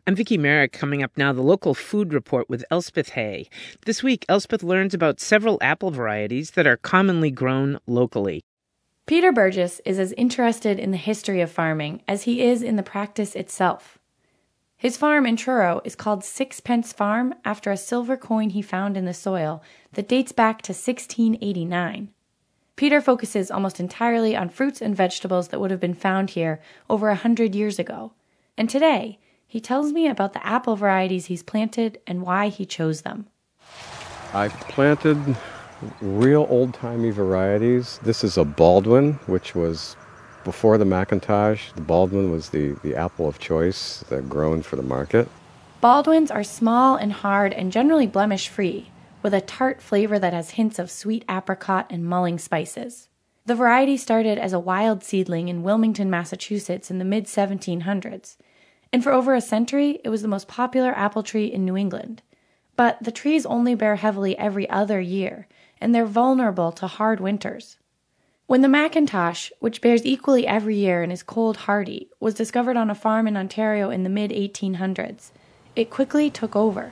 I'm Vicki Merrick. Coming up now, the local food report with Elspeth Hay. This week, Elspeth learns about several apple varieties that are commonly grown locally. Peter Burgess is as interested in the history of farming as he is in the practice itself. His farm in Truro is called Sixpence Farm after a silver coin he found in the soil that dates back to 1689. Peter focuses almost entirely on fruits and vegetables that would have been found here over 100 years ago. And today, he tells me about the apple varieties he's planted and why he chose them. I planted real old-timey varieties. This is a Baldwin, which was before the McIntosh. The Baldwin was the apple of choice grown for the market. Baldwins are small and hard and generally blemish-free, with a tart flavor that has hints of sweet apricot and mulling spices. The variety started as a wild seedling in Wilmington, Massachusetts in the mid-1700s, and for over a century it was the most popular apple tree in New England. But the trees only bear heavily every other year, and they're vulnerable to hard winters. When the McIntosh, which bears equally every year and is cold hardy, was discovered on a farm in Ontario in the mid-1800s, it quickly took over.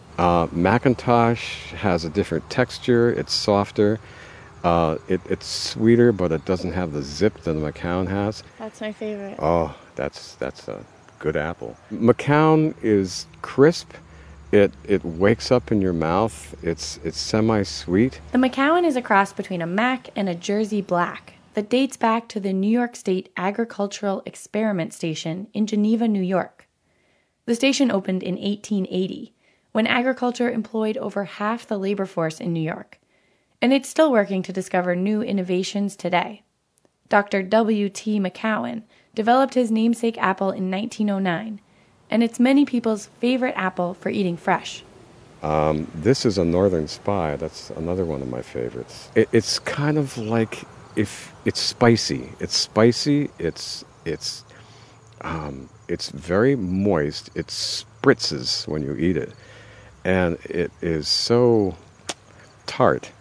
McIntosh has a different texture. It's softer. It's sweeter, but it doesn't have the zip that the McCown has. That's my favorite. Oh, that's a good apple. McCown is crisp. It wakes up in your mouth. It's semi-sweet. The McCowan is a cross between a Mac and a Jersey Black that dates back to the New York State Agricultural Experiment Station in Geneva, New York. The station opened in 1880, when agriculture employed over half the labor force in New York, and it's still working to discover new innovations today. Dr. W.T. McCowan developed his namesake apple in 1909, and it's many people's favorite apple for eating fresh. This is a Northern Spy. That's another one of my favorites. It's kind of like if it's spicy. It's spicy. It's very moist. It spritzes when you eat it, and it is so tart.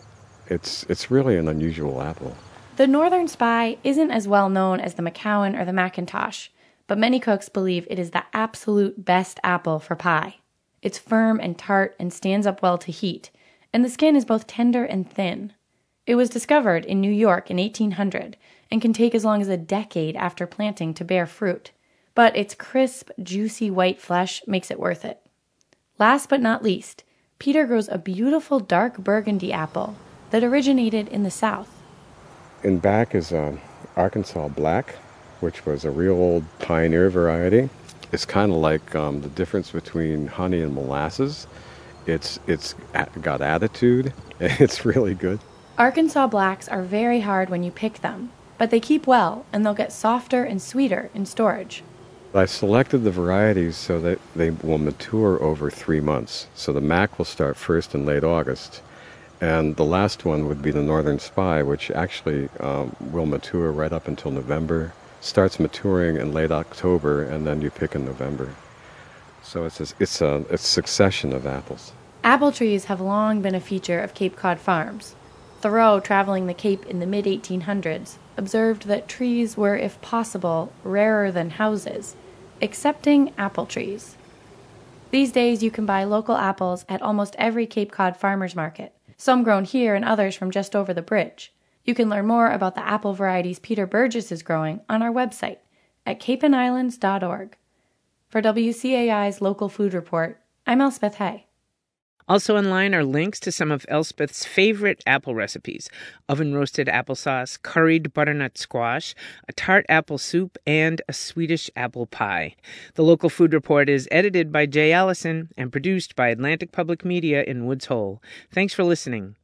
It's really an unusual apple. The Northern Spy isn't as well known as the McCowan or the McIntosh, but many cooks believe it is the absolute best apple for pie. It's firm and tart and stands up well to heat, and the skin is both tender and thin. It was discovered in New York in 1800 and can take as long as a decade after planting to bear fruit, but its crisp, juicy white flesh makes it worth it. Last but not least, Peter grows a beautiful dark burgundy apple that originated in the South. In back is Arkansas Black, which was a real old pioneer variety. It's kind of like the difference between honey and molasses. It's got attitude. It's really good. Arkansas Blacks are very hard when you pick them, but they keep well and they'll get softer and sweeter in storage. I selected the varieties so that they will mature over 3 months. So the Mac will start first in late August, and the last one would be the Northern Spy, which actually will mature right up until November. Starts maturing in late October, and then you pick in November. So it's a succession of apples. Apple trees have long been a feature of Cape Cod farms. Thoreau, traveling the Cape in the mid-1800s, observed that trees were, if possible, rarer than houses, excepting apple trees. These days you can buy local apples at almost every Cape Cod farmers market, some grown here and others from just over the bridge. You can learn more about the apple varieties Peter Burgess is growing on our website at capeandislands.org. For WCAI's Local Food Report, I'm Elspeth Hay. Also online are links to some of Elspeth's favorite apple recipes: oven-roasted applesauce, curried butternut squash, a tart apple soup, and a Swedish apple pie. The Local Food Report is edited by Jay Allison and produced by Atlantic Public Media in Woods Hole. Thanks for listening.